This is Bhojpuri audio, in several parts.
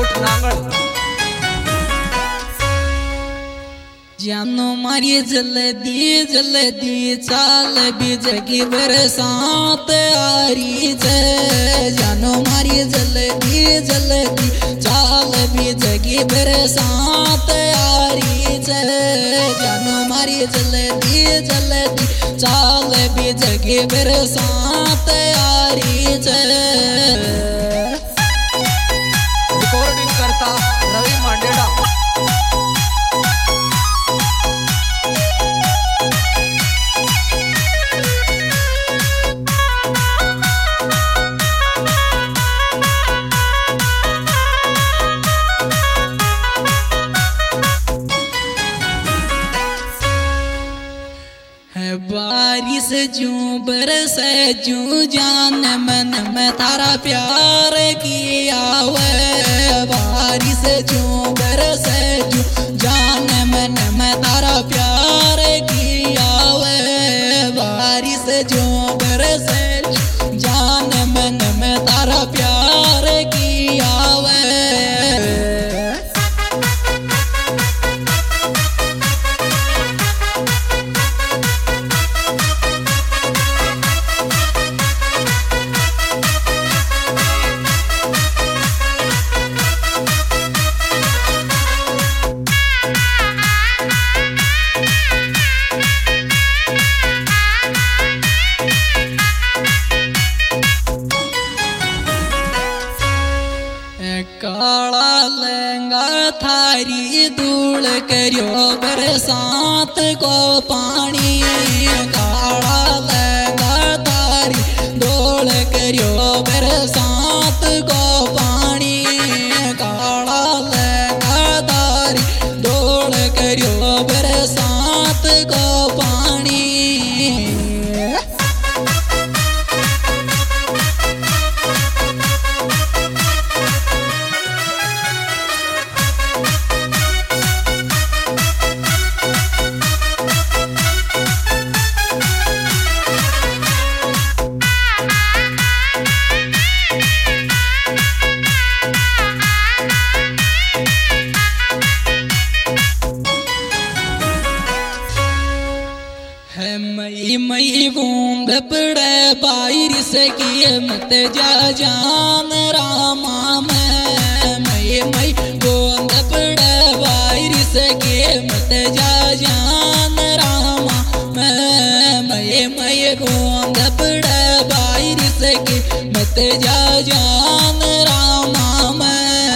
जानो मारी जल्दी जल्दी चाल भी जगी बरसात आ रही है। जानो मारी जल्दी जल्दी चाल भी जगी बरसात आ रही है। जानो मारी जल्दी जल्दी चाल भी जगी बरसात आ रही है। रिकॉर्डिंग करता रवि मांडेडा। बारिश जू बरस जू जान मन में तारा प्यार किया वे। बारिश जू बरस जू जान मन में तारा प्यार किया वे। बारिश जू बरस जान मन में तारा प्यार किया वे। काला लहंगा थारी धूल करियो बरसात को पानी। काला लहंगा थारी धूल करियो बरसात को पानी। काला लहंगा थारी धूल करियो बरसात को पानी। मई बूंद पड़े बारिश की मत जा जान रामा में। मई बूंद पड़े बारिश की मत जा जान रामा में। मई बूंद पड़े बारिश की मत जा जान रामा में।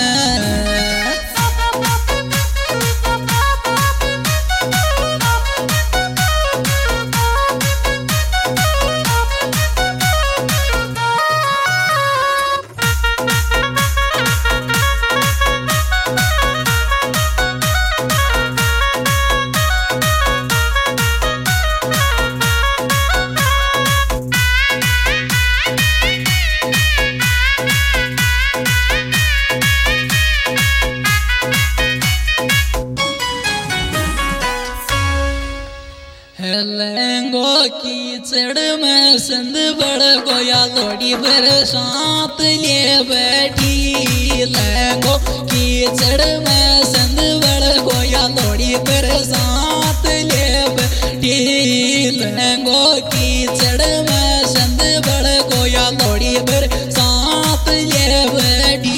लहंगो की चढ़ में संद बड़ गोया लोड़ी बरसात ले बैठी। लहंगो की चढ़ में संद बड़ गोया लोड़ी बरसात ले बैठी। लहंगो की चढ़ में संद बड़ गोया लोड़ी बरसात ले बैठी।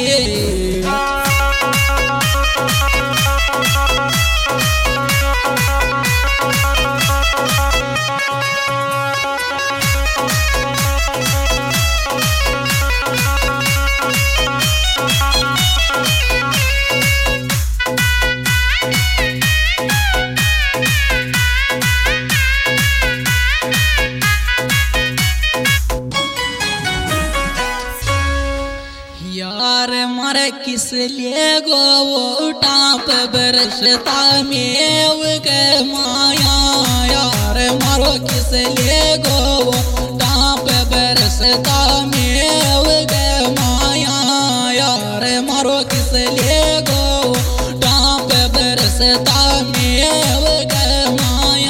मारे किस लिए गो वो टाप बरसता मेव के माया। यार मारो किस लिए गो वो टाप बरसता मेव के माया। यार मारो किस लिए गो वो टाप बरसता मेव के माया।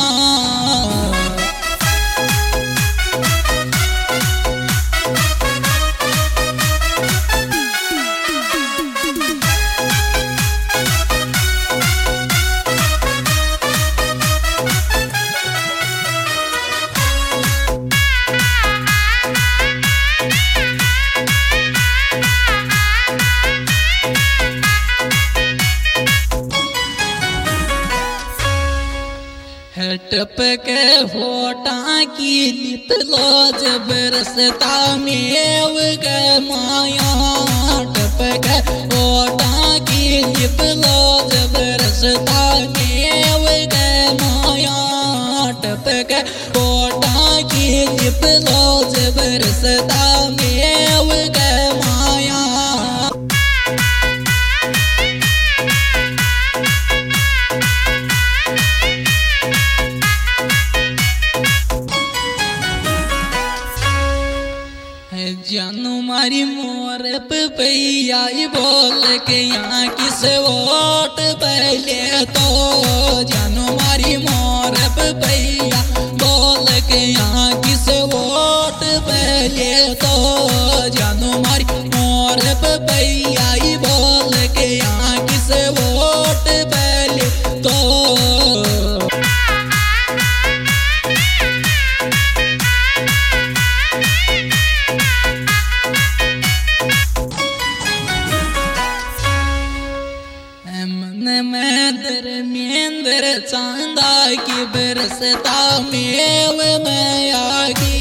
टप के होटा की लिप लो जबरसता में गे माया टप के होटा की लिप लो जबरसता में गे माया टप के होटा की लिप लो जबरसता में गे माया जानू मारी मोर पैया बोल के यहाँ किस वोट पहले तो जानू मारी मोर पैया बोल के यहाँ किस वोट पहले तो जानू मारी मोर पैया बोल के यहाँ किस वोट पहले तो धर्मेंद्र चांदा की बरसता में मैं आगी